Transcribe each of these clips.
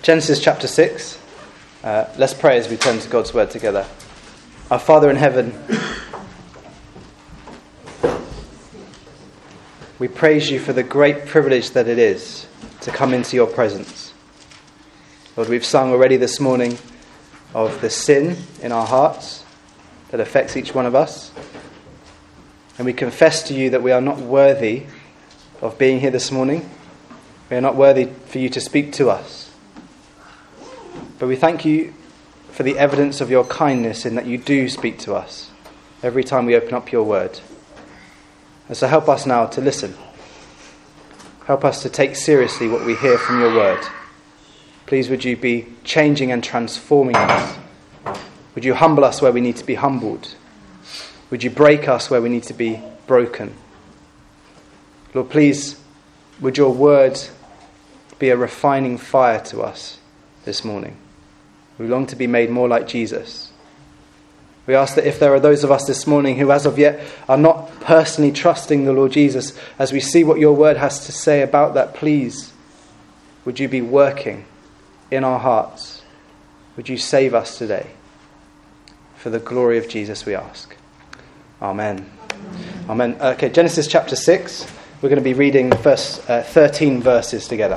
Genesis chapter 6. Let's pray as we turn to God's word together. Our Father in heaven, we praise you for the great privilege that it is to come into your presence. Lord, we've sung already this morning of the sin in our hearts that affects each one of us. And we confess to you that we are not worthy of being here this morning. We are not worthy for you to speak to us. But we thank you for the evidence of your kindness in that you do speak to us every time we open up your word. And so help us now to listen. Help us to take seriously what we hear from your word. Please would you be changing and transforming us. Would you humble us where we need to be humbled? Would you break us where we need to be broken? Lord, please, would your word be a refining fire to us this morning? We long to be made more like Jesus. We ask that if there are those of us this morning who as of yet are not personally trusting the Lord Jesus, as we see what your word has to say about that, please, would you be working in our hearts? Would you save us today? For the glory of Jesus we ask. Amen. Amen. Okay, Genesis chapter 6. We're going to be reading the first 13 verses together.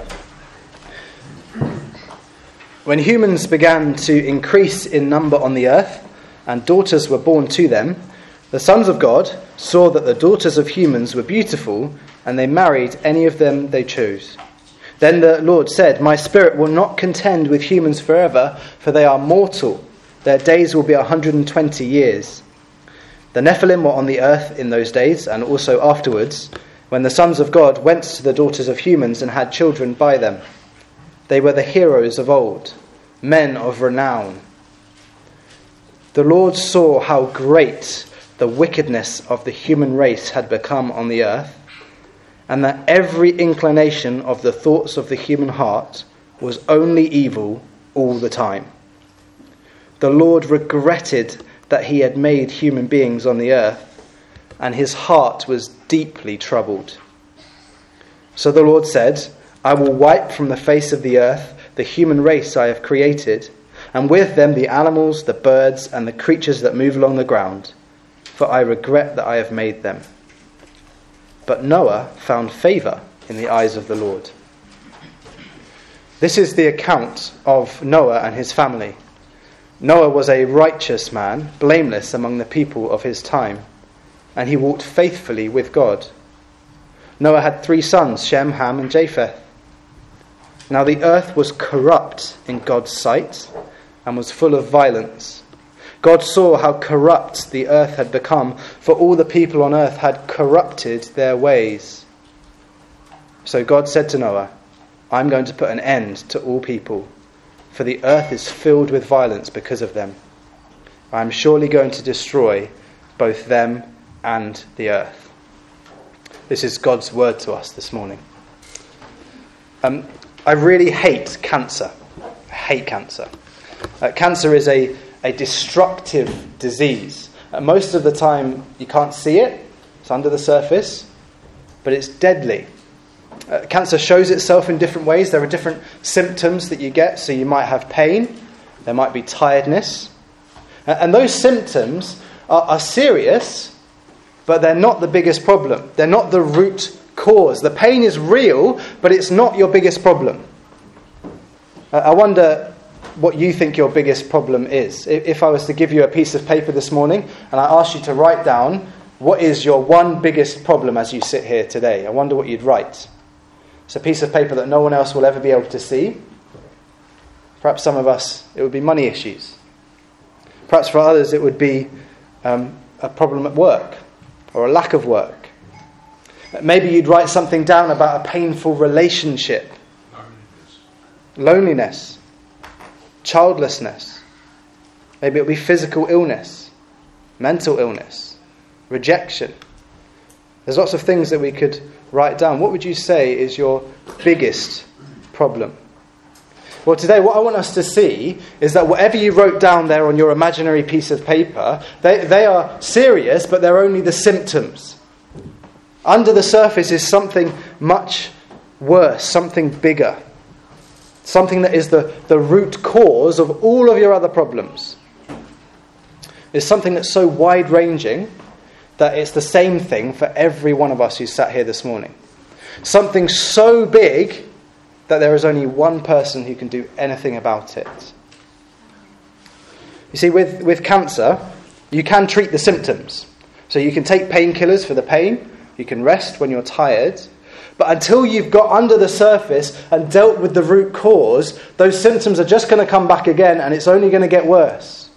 When humans began to increase in number on the earth, and daughters were born to them, the sons of God saw that the daughters of humans were beautiful, and they married any of them they chose. Then the Lord said, "My spirit will not contend with humans forever, for they are mortal. Their days will be 120 years. The Nephilim were on the earth in those days, and also afterwards, when the sons of God went to the daughters of humans and had children by them. They were the heroes of old, men of renown. The Lord saw how great the wickedness of the human race had become on the earth, and that every inclination of the thoughts of the human heart was only evil all the time. The Lord regretted that he had made human beings on the earth, and his heart was deeply troubled. So the Lord said, I will wipe from the face of the earth the human race I have created, and with them the animals, the birds, and the creatures that move along the ground, for I regret that I have made them. But Noah found favour in the eyes of the Lord." This is the account of Noah and his family. Noah was a righteous man, blameless among the people of his time, and he walked faithfully with God. Noah had 3 sons, Shem, Ham, and Japheth. Now the earth was corrupt in God's sight and was full of violence. God saw how corrupt the earth had become, for all the people on earth had corrupted their ways. So God said to Noah, I'm going to put an end to all people, for the earth is filled with violence because of them. I am surely going to destroy both them and the earth. This is God's word to us this morning. I really hate cancer. I hate cancer. Cancer is a destructive disease. Most of the time you can't see it. It's under the surface. But it's deadly. Cancer shows itself in different ways. There are different symptoms that you get. So you might have pain. There might be tiredness. And those symptoms are serious, but they're not the biggest problem. They're not the root cause. The pain is real, but it's not your biggest problem. I wonder what you think your biggest problem is. If I was to give you a piece of paper this morning and I asked you to write down what is your one biggest problem as you sit here today, I wonder what you'd write. It's a piece of paper that no one else will ever be able to see. Perhaps some of us, it would be money issues. Perhaps for others it would be a problem at work or a lack of work. Maybe you'd write something down about a painful relationship. Loneliness. Childlessness. Maybe it'll be physical illness. Mental illness. Rejection. There's lots of things that we could write down. What would you say is your biggest problem? Well, today what I want us to see is that whatever you wrote down there on your imaginary piece of paper, they are serious, but they're only the symptoms. Under the surface is something much worse, something bigger. something that is the root cause of all of your other problems. It's something that's so wide-ranging that it's the same thing for every one of us who sat here this morning. Something so big that there is only one person who can do anything about it. You see, with cancer, you can treat the symptoms. So you can take painkillers for the pain, you can rest when you're tired, but until you've got under the surface and dealt with the root cause, those symptoms are just going to come back again, and it's only going to get worse.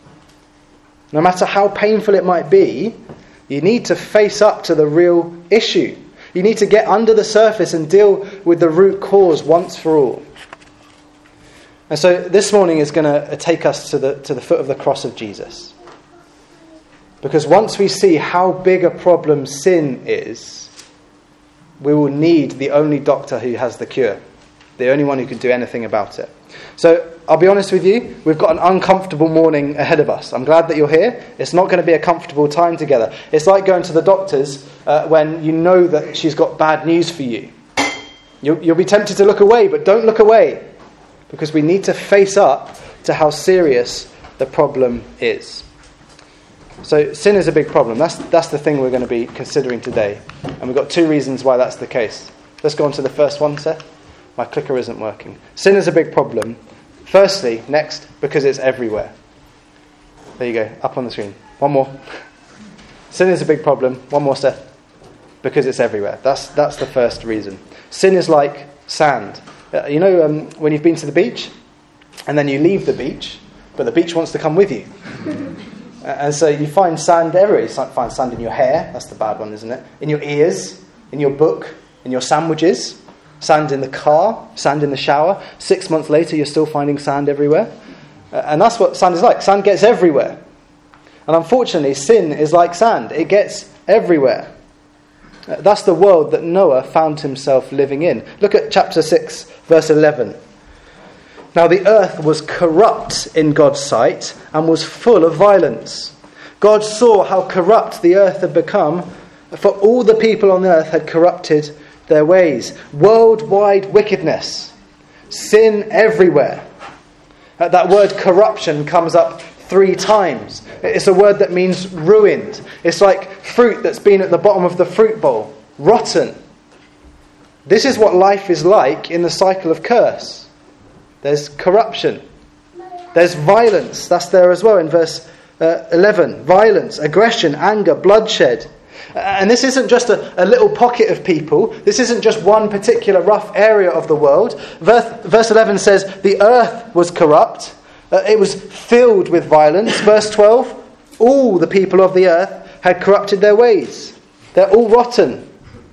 No matter how painful it might be, you need to face up to the real issue. You need to get under the surface and deal with the root cause once for all. And so this morning is going to take us to the foot of the cross of Jesus. Because once we see how big a problem sin is, we will need the only doctor who has the cure. The only one who can do anything about it. So I'll be honest with you, we've got an uncomfortable morning ahead of us. I'm glad that you're here. It's not going to be a comfortable time together. It's like going to the doctor's when you know that she's got bad news for you. You'll be tempted to look away, but don't look away. Because we need to face up to how serious the problem is. So sin is a big problem. That's the thing we're going to be considering today. And we've got two reasons why that's the case. Let's go on to the first one, Seth. My clicker isn't working. Sin is a big problem. Firstly, next, because it's everywhere. There you go, up on the screen. One more. Sin is a big problem. One more, Seth. Because it's everywhere. That's the first reason. Sin is like sand. When you've been to the beach, and then you leave the beach, but the beach wants to come with you. And so you find sand everywhere. You find sand in your hair. That's the bad one, isn't it? In your ears, in your book, in your sandwiches. Sand in the car, sand in the shower. 6 months later, you're still finding sand everywhere. And that's what sand is like. Sand gets everywhere. And unfortunately, sin is like sand. It gets everywhere. That's the world that Noah found himself living in. Look at chapter 6, verse 11. Now the earth was corrupt in God's sight and was full of violence. God saw how corrupt the earth had become, for all the people on the earth had corrupted their ways. Worldwide wickedness. Sin everywhere. That word corruption comes up 3 times. It's a word that means ruined. It's like fruit that's been at the bottom of the fruit bowl. Rotten. This is what life is like in the cycle of curse. There's corruption. There's violence. That's there as well in verse 11. Violence, aggression, anger, bloodshed. And this isn't just a little pocket of people. This isn't just one particular rough area of the world. Verse 11 says, the earth was corrupt. It was filled with violence. Verse 12, all the people of the earth had corrupted their ways. They're all rotten.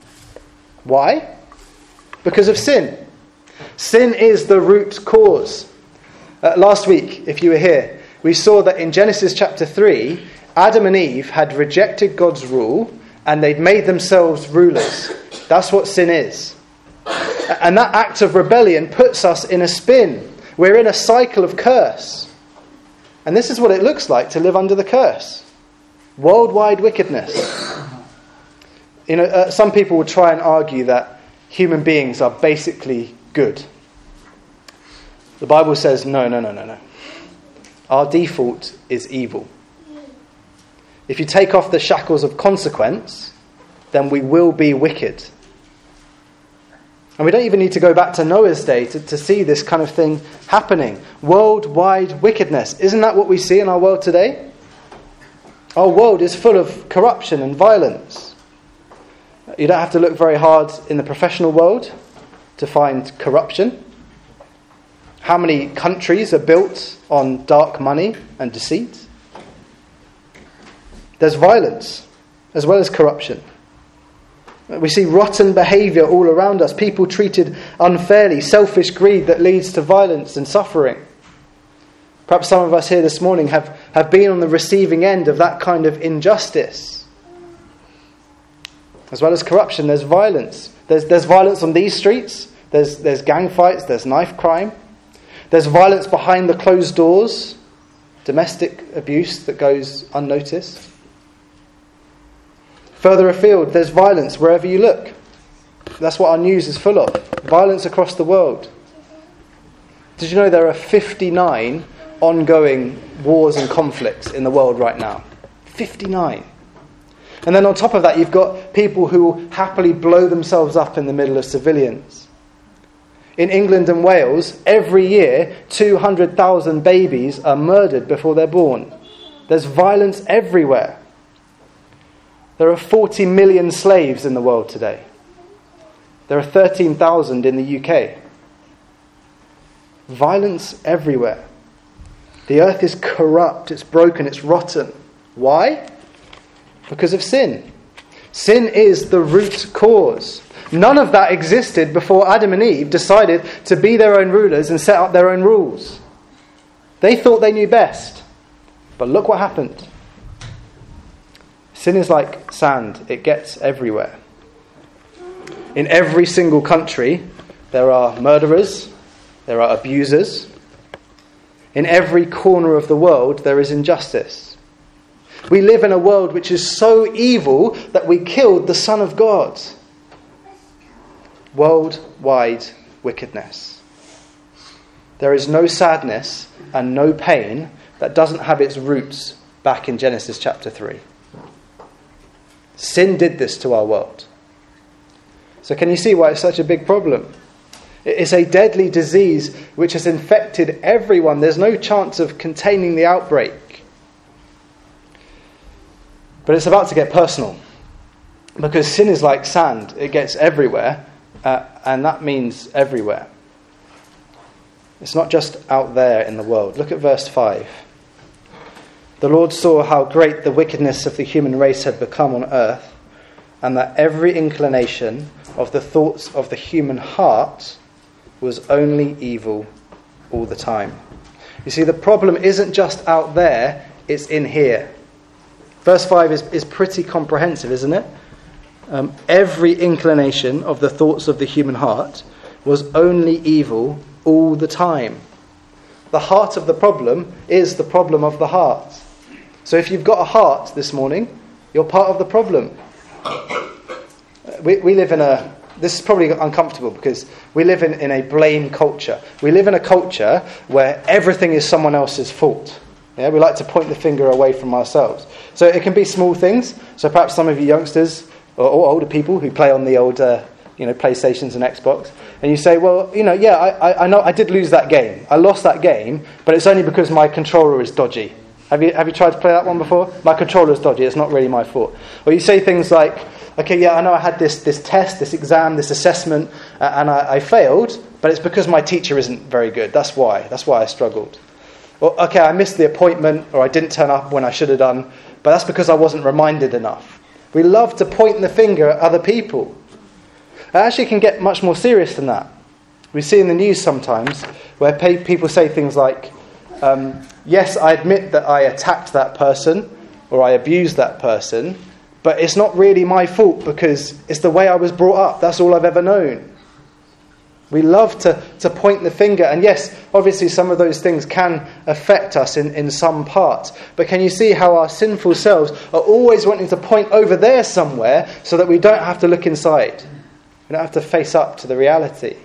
Why? Because of sin. Sin is the root cause. Last week, if you were here, we saw that in Genesis chapter 3, Adam and Eve had rejected God's rule and they'd made themselves rulers. That's what sin is. And that act of rebellion puts us in a spin. We're in a cycle of curse. And this is what it looks like to live under the curse. Worldwide wickedness. Some people will try and argue that human beings are basically good. The Bible says, no. Our default is evil. If you take off the shackles of consequence, then we will be wicked. And we don't even need to go back to Noah's day to see this kind of thing happening. Worldwide wickedness. Isn't that what we see in our world today? Our world is full of corruption and violence. You don't have to look very hard in the professional world to find corruption. How many countries are built on dark money and deceit? There's violence as well as corruption. We see rotten behaviour all around us. People treated unfairly. Selfish greed that leads to violence and suffering. Perhaps some of us here this morning have been on the receiving end of that kind of injustice. As well as corruption, there's violence. There's violence on these streets. There's gang fights. There's knife crime. There's violence behind the closed doors. Domestic abuse that goes unnoticed. Further afield, there's violence wherever you look. That's what our news is full of. Violence across the world. Did you know there are 59 ongoing wars and conflicts in the world right now? 59. And then on top of that, you've got people who happily blow themselves up in the middle of civilians. In England and Wales, every year, 200,000 babies are murdered before they're born. There's violence everywhere. There are 40 million slaves in the world today. There are 13,000 in the UK. Violence everywhere. The earth is corrupt, it's broken, it's rotten. Why? Because of sin. Sin is the root cause. None of that existed before Adam and Eve decided to be their own rulers and set up their own rules. They thought they knew best. But look what happened. Sin is like sand. It gets everywhere. In every single country, there are murderers, there are abusers. In every corner of the world, there is injustice. We live in a world which is so evil that we killed the Son of God. Worldwide wickedness. There is no sadness and no pain that doesn't have its roots back in Genesis chapter 3. Sin did this to our world. So can you see why it's such a big problem? It's a deadly disease which has infected everyone. There's no chance of containing the outbreak. But it's about to get personal. Because sin is like sand. It gets everywhere. And that means everywhere. It's not just out there in the world. Look at verse 5. The Lord saw how great the wickedness of the human race had become on earth, and that every inclination of the thoughts of the human heart was only evil all the time. You see, the problem isn't just out there, it's in here. Verse 5 is pretty comprehensive, isn't it? Every inclination of the thoughts of the human heart was only evil all the time. The heart of the problem is the problem of the heart. So if you've got a heart this morning, you're part of the problem. We live in this is probably uncomfortable because we live in a blame culture. We live in a culture where everything is someone else's fault. Yeah, we like to point the finger away from ourselves. So it can be small things. So perhaps some of you youngsters or older people who play on the old PlayStations and Xbox, and you say, well, I know I did lose that game. I lost that game, but it's only because my controller is dodgy. Have you tried to play that one before? My controller is dodgy. It's not really my fault. Or you say things like, okay, yeah, I know I had this test, this exam, this assessment, and I failed, but it's because my teacher isn't very good. That's why I struggled. Or, okay, I missed the appointment, or I didn't turn up when I should have done, but that's because I wasn't reminded enough. We love to point the finger at other people. It actually can get much more serious than that. We see in the news sometimes where people say things like, yes, I admit that I attacked that person, or I abused that person, but it's not really my fault because it's the way I was brought up. That's all I've ever known. We love to point the finger. And yes, obviously some of those things can affect us in some parts. But can you see how our sinful selves are always wanting to point over there somewhere so that we don't have to look inside? We don't have to face up to the reality.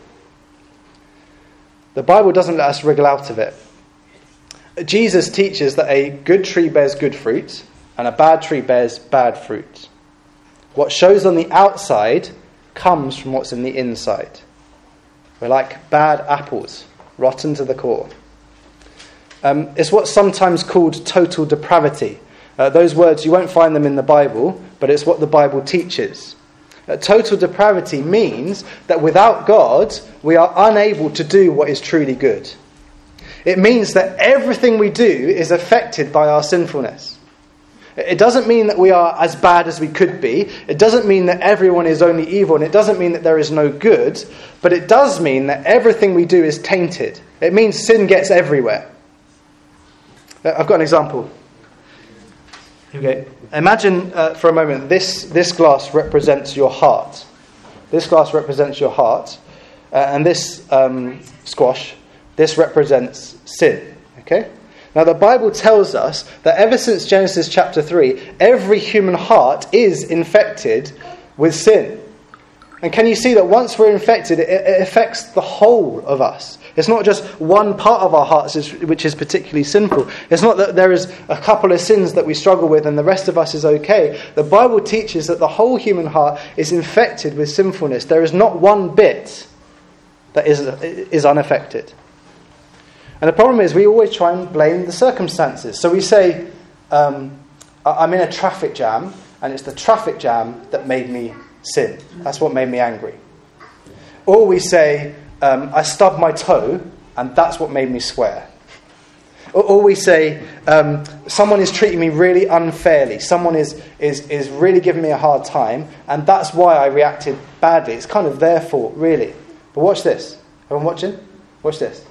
The Bible doesn't let us wriggle out of it. Jesus teaches that a good tree bears good fruit and a bad tree bears bad fruit. What shows on the outside comes from what's in the inside. We're like bad apples, rotten to the core. It's what's sometimes called total depravity. Those words, you won't find them in the Bible, but it's what the Bible teaches. Total depravity means that without God, we are unable to do what is truly good. It means that everything we do is affected by our sinfulness. It doesn't mean that we are as bad as we could be. It doesn't mean that everyone is only evil, and it doesn't mean that there is no good. But it does mean that everything we do is tainted. It means sin gets everywhere. I've got an example. Okay. Imagine for a moment this glass represents your heart. This glass represents your heart, and this squash, this represents sin. Okay. Now the Bible tells us that ever since Genesis chapter 3, every human heart is infected with sin. And can you see that once we're infected, it affects the whole of us? It's not just one part of our hearts which is particularly sinful. It's not that there is a couple of sins that we struggle with and the rest of us is okay. The Bible teaches that the whole human heart is infected with sinfulness. There is not one bit that is unaffected. And the problem is we always try and blame the circumstances. So we say, I'm in a traffic jam, and it's the traffic jam that made me sin. That's what made me angry. Or we say, I stubbed my toe, and that's what made me swear. Or we say, someone is treating me really unfairly. Someone is really giving me a hard time, and that's why I reacted badly. It's kind of their fault, really. But watch this. Everyone watching? Watch this.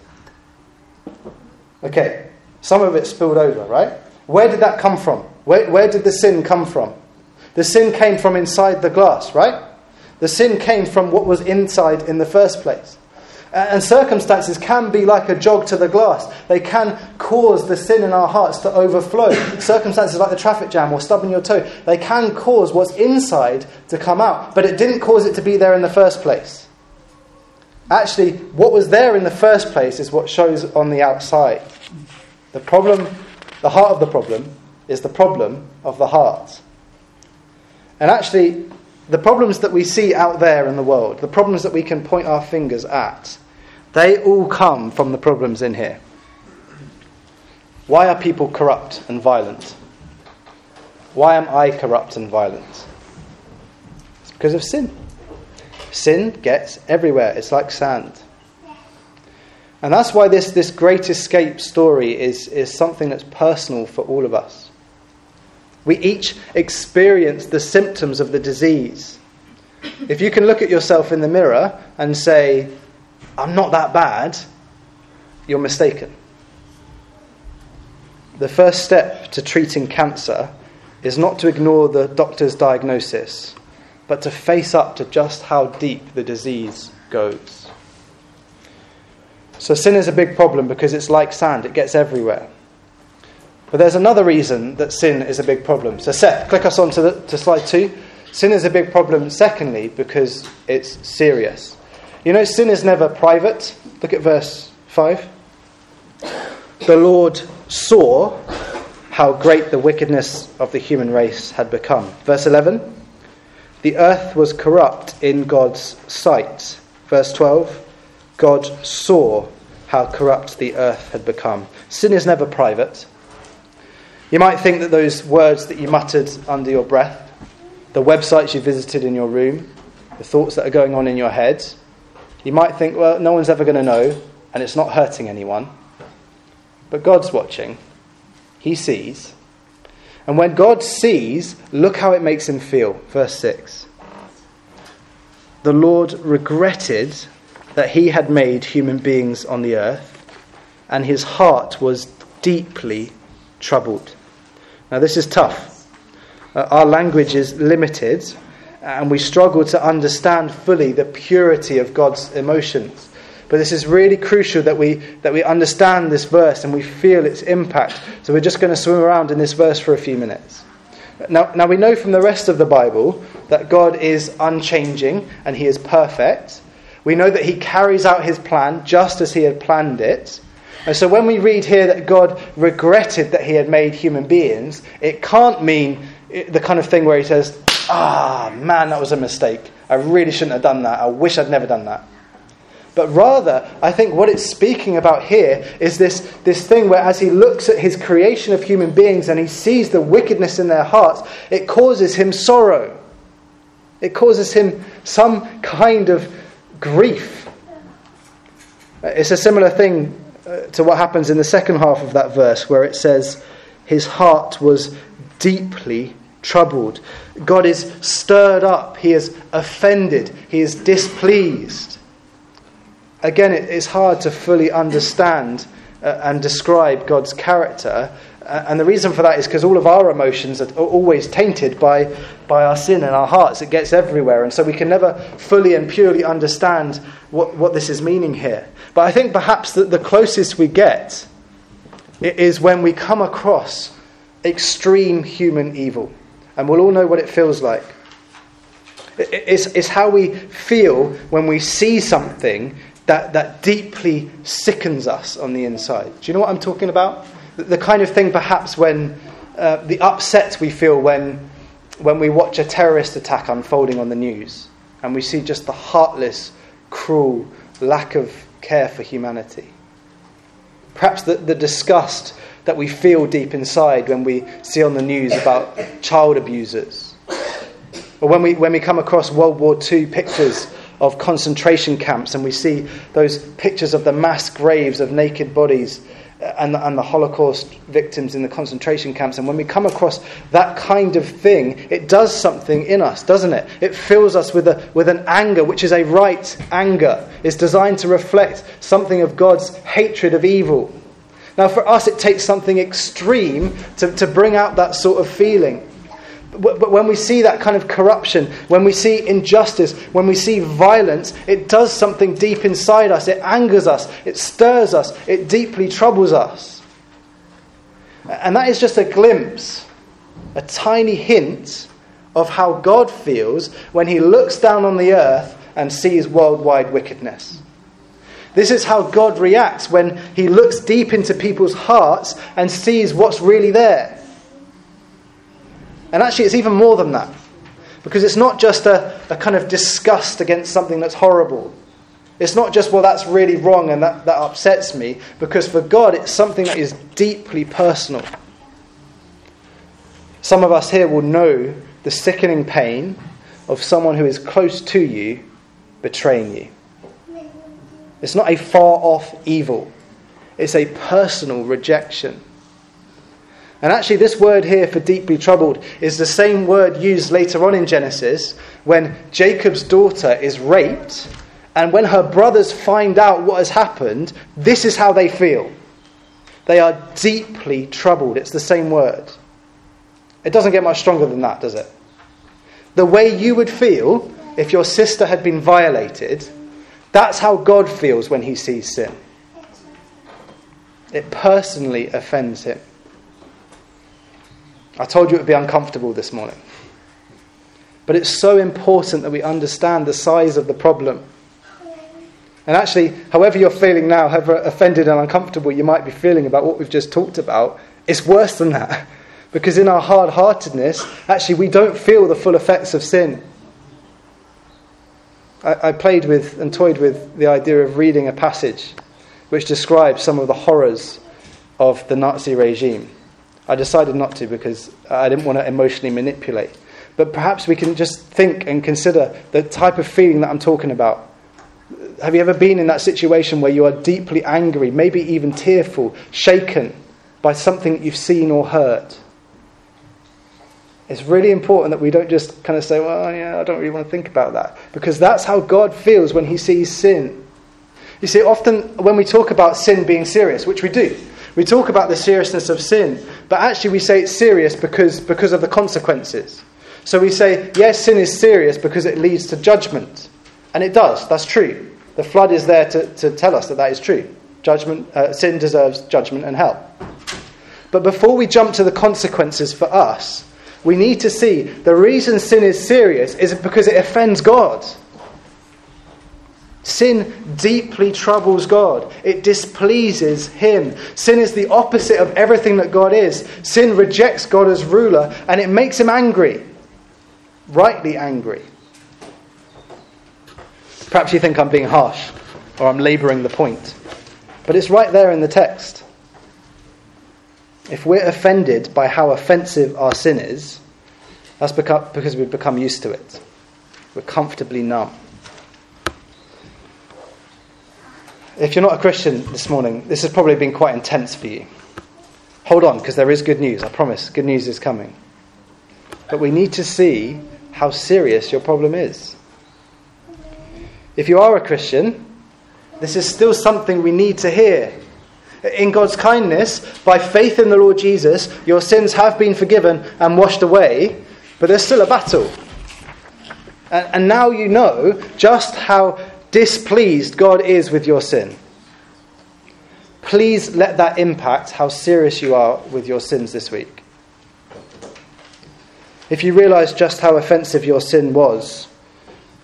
Okay, some of it spilled over, right? Where did that come from? Where did the sin come from? The sin came from inside the glass, right? The sin came from what was inside in the first place. And circumstances can be like a jog to the glass. They can cause the sin in our hearts to overflow. Circumstances like the traffic jam or stubbing your toe, they can cause what's inside to come out. But it didn't cause it to be there in the first place. Actually, what was there in the first place is what shows on the outside. The problem, the heart of the problem, is the problem of the heart. And actually, the problems that we see out there in the world, the problems that we can point our fingers at, they all come from the problems in here. Why are people corrupt and violent? Why am I corrupt and violent? It's because of sin. Sin gets everywhere. It's like sand. And that's why this great escape story is something that's personal for all of us. We each experience the symptoms of the disease. If you can look at yourself in the mirror and say, I'm not that bad, you're mistaken. The first step to treating cancer is not to ignore the doctor's diagnosis, but to face up to just how deep the disease goes. So sin is a big problem because it's like sand, it gets everywhere. But there's another reason that sin is a big problem. So Seth, click us on to slide 2. Sin is a big problem, secondly, because it's serious. You know, sin is never private. Look at verse 5. The Lord saw how great the wickedness of the human race had become. Verse 11. The earth was corrupt in God's sight. Verse 12. God saw how corrupt the earth had become. Sin is never private. You might think that those words that you muttered under your breath, the websites you visited in your room, the thoughts that are going on in your head, you might think, well, no one's ever going to know, and it's not hurting anyone. But God's watching. He sees. And when God sees, look how it makes him feel. Verse 6. The Lord regretted that he had made human beings on the earth, and his heart was deeply troubled. Now this is tough. Our language is limited, and we struggle to understand fully the purity of God's emotions. But this is really crucial that we understand this verse and we feel its impact. So we're just going to swim around in this verse for a few minutes. Now we know from the rest of the Bible that God is unchanging and he is perfect. We know that he carries out his plan just as he had planned it. And so when we read here that God regretted that he had made human beings, it can't mean the kind of thing where he says, man, that was a mistake. I really shouldn't have done that. I wish I'd never done that. But rather, I think what it's speaking about here is this thing where as he looks at his creation of human beings and he sees the wickedness in their hearts, it causes him sorrow. It causes him some kind of grief. It's a similar thing to what happens in the second half of that verse where it says, his heart was deeply troubled. God is stirred up. He is offended. He is displeased. Again, it's hard to fully understand and describe God's character. And the reason for that is because all of our emotions are always tainted by our sin in our hearts. It gets everywhere. And so we can never fully and purely understand what this is meaning here. But I think perhaps that the closest we get is when we come across extreme human evil. And we'll all know what it feels like. It's how we feel when we see something that deeply sickens us on the inside. Do you know what I'm talking about? The kind of thing perhaps when the upset we feel when we watch a terrorist attack unfolding on the news and we see just the heartless, cruel lack of care for humanity. Perhaps the disgust that we feel deep inside when we see on the news about child abusers. Or when we come across World War II pictures of concentration camps and we see those pictures of the mass graves of naked bodies and the Holocaust victims in the concentration camps. And when we come across that kind of thing, it does something in us, doesn't it? It fills us with an anger, which is a right anger. It's designed to reflect something of God's hatred of evil. Now for us, it takes something extreme to bring out that sort of feeling. But when we see that kind of corruption, when we see injustice, when we see violence, it does something deep inside us. It angers us, it stirs us, it deeply troubles us. And that is just a glimpse, a tiny hint of how God feels when he looks down on the earth and sees worldwide wickedness. This is how God reacts when he looks deep into people's hearts and sees what's really there. And actually it's even more than that. Because it's not just a kind of disgust against something that's horrible. It's not just, well, that's really wrong and that upsets me. Because for God, it's something that is deeply personal. Some of us here will know the sickening pain of someone who is close to you betraying you. It's not a far-off evil. It's a personal rejection. And actually this word here for deeply troubled is the same word used later on in Genesis when Jacob's daughter is raped, and when her brothers find out what has happened, this is how they feel. They are deeply troubled. It's the same word. It doesn't get much stronger than that, does it? The way you would feel if your sister had been violated, that's how God feels when he sees sin. It personally offends him. I told you it would be uncomfortable this morning. But it's so important that we understand the size of the problem. And actually, however you're feeling now, however offended and uncomfortable you might be feeling about what we've just talked about, it's worse than that. Because in our hard-heartedness, actually we don't feel the full effects of sin. I played with and toyed with the idea of reading a passage which describes some of the horrors of the Nazi regime. I decided not to because I didn't want to emotionally manipulate. But perhaps we can just think and consider the type of feeling that I'm talking about. Have you ever been in that situation where you are deeply angry, maybe even tearful, shaken by something that you've seen or heard? It's really important that we don't just kind of say, well, yeah, I don't really want to think about that. Because that's how God feels when he sees sin. You see, often when we talk about sin being serious, which we do, we talk about the seriousness of sin, but actually we say it's serious because of the consequences. So we say, yes, sin is serious because it leads to judgment. And it does, that's true. The flood is there to tell us that is true. Sin deserves judgment and hell. But before we jump to the consequences for us, we need to see the reason sin is serious is because it offends God. Sin deeply troubles God. It displeases him. Sin is the opposite of everything that God is. Sin rejects God as ruler and it makes him angry. Rightly angry. Perhaps you think I'm being harsh or I'm labouring the point. But it's right there in the text. If we're offended by how offensive our sin is, that's because we've become used to it. We're comfortably numb. If you're not a Christian this morning, this has probably been quite intense for you. Hold on, because there is good news, I promise. Good news is coming. But we need to see how serious your problem is. If you are a Christian, this is still something we need to hear. In God's kindness, by faith in the Lord Jesus, your sins have been forgiven and washed away, but there's still a battle. And now you know just how displeased God is with your sin. Please let that impact how serious you are with your sins this week. If you realise just how offensive your sin was,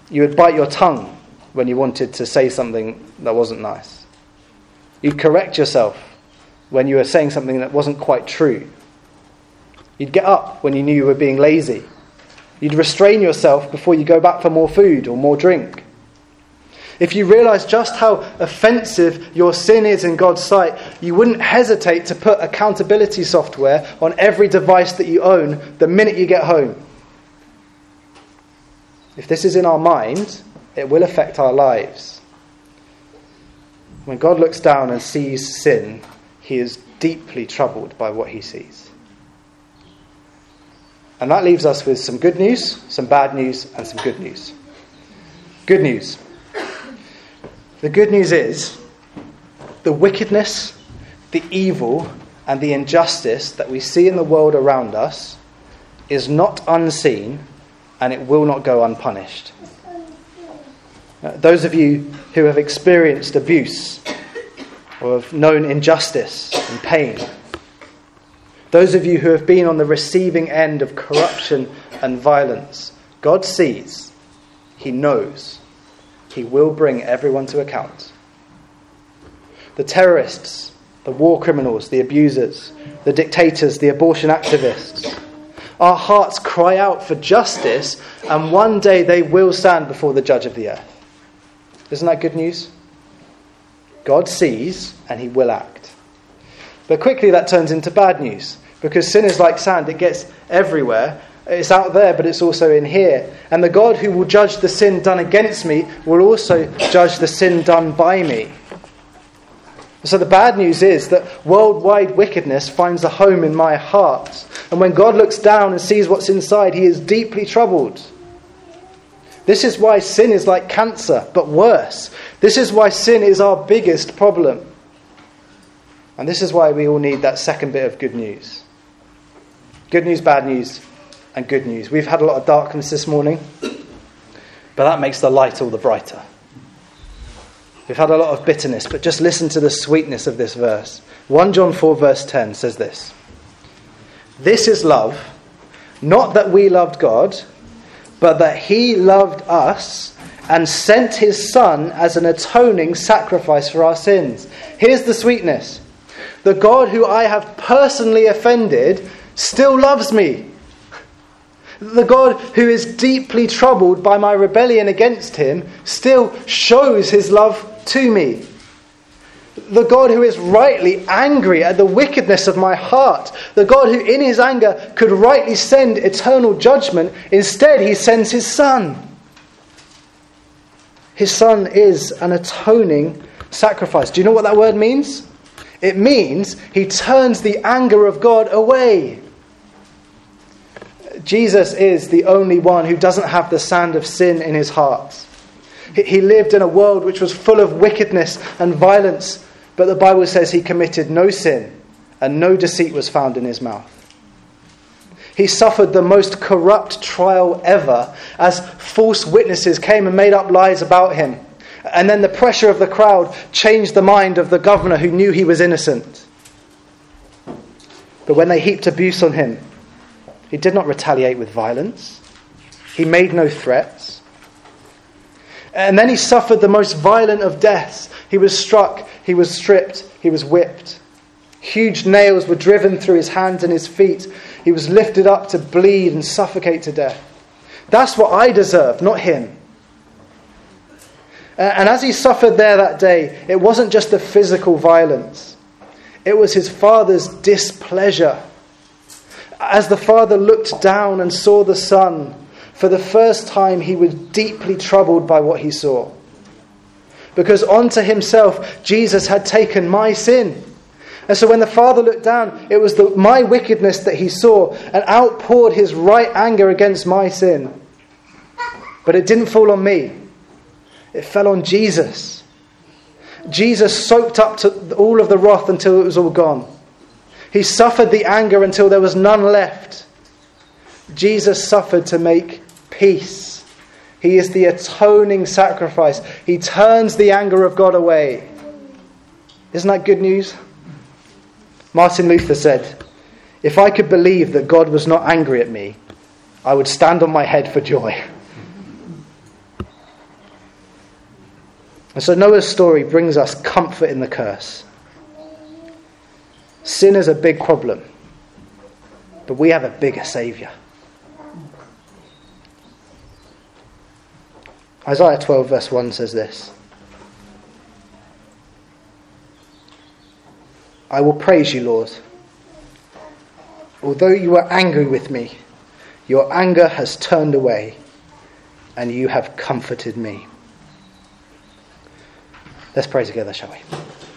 You would bite your tongue when you wanted to say something that wasn't nice. You'd correct yourself when you were saying something that wasn't quite true. You'd get up when you knew you were being lazy. You'd restrain yourself before you go back for more food or more drink. If you realize just how offensive your sin is in God's sight, you wouldn't hesitate to put accountability software on every device that you own the minute you get home. If this is in our mind, it will affect our lives. When God looks down and sees sin, he is deeply troubled by what he sees. And that leaves us with some good news, some bad news, and some good news. Good news. The good news is the wickedness, the evil, and the injustice that we see in the world around us is not unseen, and it will not go unpunished. Those of you who have experienced abuse or have known injustice and pain, those of you who have been on the receiving end of corruption and violence, God sees, he knows, he will bring everyone to account. The terrorists, the war criminals, the abusers, the dictators, the abortion activists, our hearts cry out for justice, and one day they will stand before the judge of the earth. Isn't that good news? God sees and he will act. But quickly that turns into bad news, because sin is like sand. It gets everywhere. It's out there, but it's also in here. And the God who will judge the sin done against me will also judge the sin done by me. So the bad news is that worldwide wickedness finds a home in my heart. And when God looks down and sees what's inside, he is deeply troubled. This is why sin is like cancer, but worse. This is why sin is our biggest problem. And this is why we all need that second bit of good news. Good news, bad news, and good news. We've had a lot of darkness this morning, but that makes the light all the brighter. We've had a lot of bitterness, but just listen to the sweetness of this verse. 1 John 4 verse 10 says this: "This is love, not that we loved God, but that he loved us and sent his Son as an atoning sacrifice for our sins." Here's the sweetness. The God who I have personally offended still loves me. The God who is deeply troubled by my rebellion against him still shows his love to me. The God who is rightly angry at the wickedness of my heart, the God who in his anger could rightly send eternal judgment, instead he sends his Son. His Son is an atoning sacrifice. Do you know what that word means? It means he turns the anger of God away. Jesus is the only one who doesn't have the sand of sin in his heart. He lived in a world which was full of wickedness and violence, but the Bible says he committed no sin and no deceit was found in his mouth. He suffered the most corrupt trial ever as false witnesses came and made up lies about him. And then the pressure of the crowd changed the mind of the governor who knew he was innocent. But when they heaped abuse on him, he did not retaliate with violence. He made no threats. And then he suffered the most violent of deaths. He was struck, he was stripped, he was whipped. Huge nails were driven through his hands and his feet. He was lifted up to bleed and suffocate to death. That's what I deserved, not him. And as he suffered there that day, it wasn't just the physical violence. It was his Father's displeasure. As the Father looked down and saw the Son, for the first time he was deeply troubled by what he saw. Because onto himself, Jesus had taken my sin. And so when the Father looked down, it was my wickedness that he saw and outpoured his right anger against my sin. But it didn't fall on me. It fell on Jesus. Jesus soaked up to all of the wrath until it was all gone. He suffered the anger until there was none left. Jesus suffered to make peace. He is the atoning sacrifice. He turns the anger of God away. Isn't that good news? Martin Luther said, "If I could believe that God was not angry at me, I would stand on my head for joy." And so Noah's story brings us comfort in the curse. Sin is a big problem, but we have a bigger Saviour. Isaiah 12 verse 1 says this: I will praise you, Lord. Although you were angry with me, your anger has turned away, and you have comforted me. Let's pray together, shall we?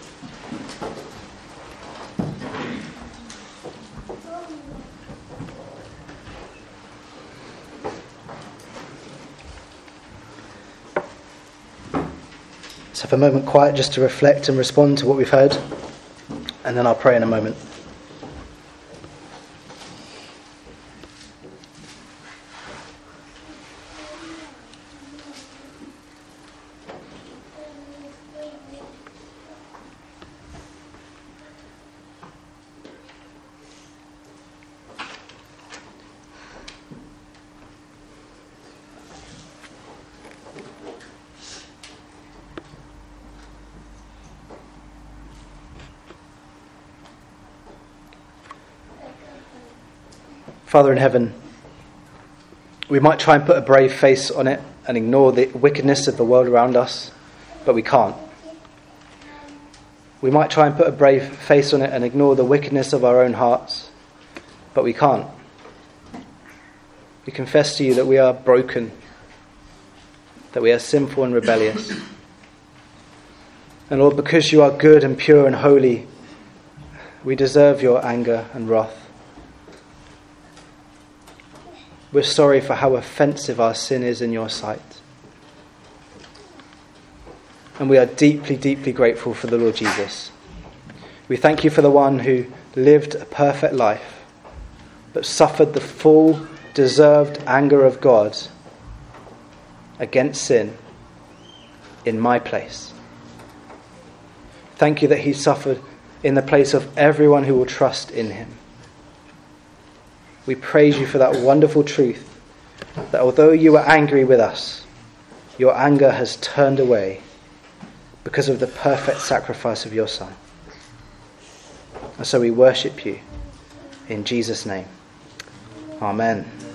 Let's have a moment quiet just to reflect and respond to what we've heard, and then I'll pray in a moment. Father in heaven, we might try and put a brave face on it and ignore the wickedness of the world around us, but we can't. We might try and put a brave face on it and ignore the wickedness of our own hearts, but we can't. We confess to you that we are broken, that we are sinful and rebellious. And Lord, because you are good and pure and holy, we deserve your anger and wrath. We're sorry for how offensive our sin is in your sight. And we are deeply, deeply grateful for the Lord Jesus. We thank you for the one who lived a perfect life, but suffered the full, deserved anger of God against sin in my place. Thank you that he suffered in the place of everyone who will trust in him. We praise you for that wonderful truth, that although you were angry with us, your anger has turned away because of the perfect sacrifice of your Son. And so we worship you in Jesus' name. Amen.